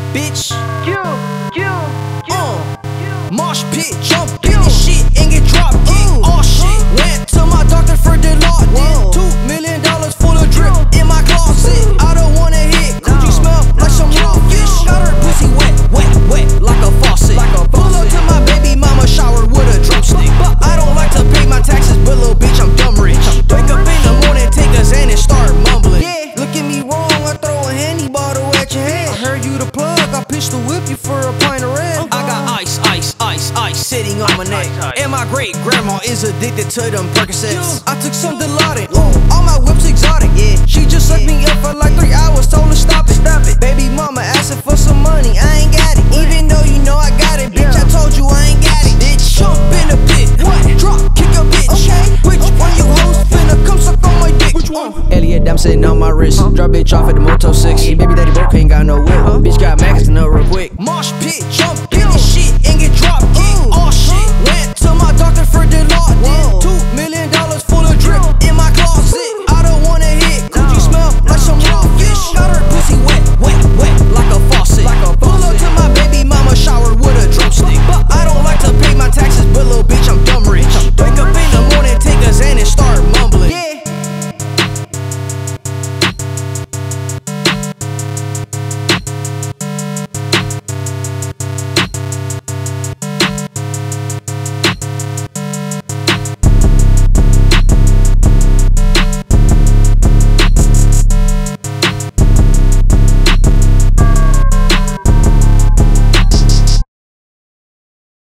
bitch. You. Mosh pit, jump in this shit and get drop kicked. Oh shit, went to my doctor for the law. Did $2 million full of drip in my closet. I don't wanna hit, coochie smell like some raw fish. Got her pussy wet like a faucet. Pull up to my baby mama shower with a drumstick. But I don't like to pay my taxes, but little bitch, I'm dumb rich. Wake up in the morning, take a Xan and start mumbling. Yeah, look at me wrong, I throw a Henny bottle at your head. I heard you the plug, I pistol whip you for a pint of red. I got ice sitting on my neck. And my great grandma is addicted to them Percocets. I took some Dilaudid, all my whips exotic. Yeah, she just sucked me up for like 3 hours, told her stop it. Baby mama asking for some money, I ain't got it. Even though you know I got it, bitch, I told you I ain't got it. Bitch, jump in the pit, drop, kick a bitch. Which one you hoes finna come suck on my dick? Which one? Elliot, I'm sitting on my wrist. Drop bitch off at the Moto 6. Baby daddy broke, ain't got no whip. Bitch got max to know real quick. Mosh pit, jump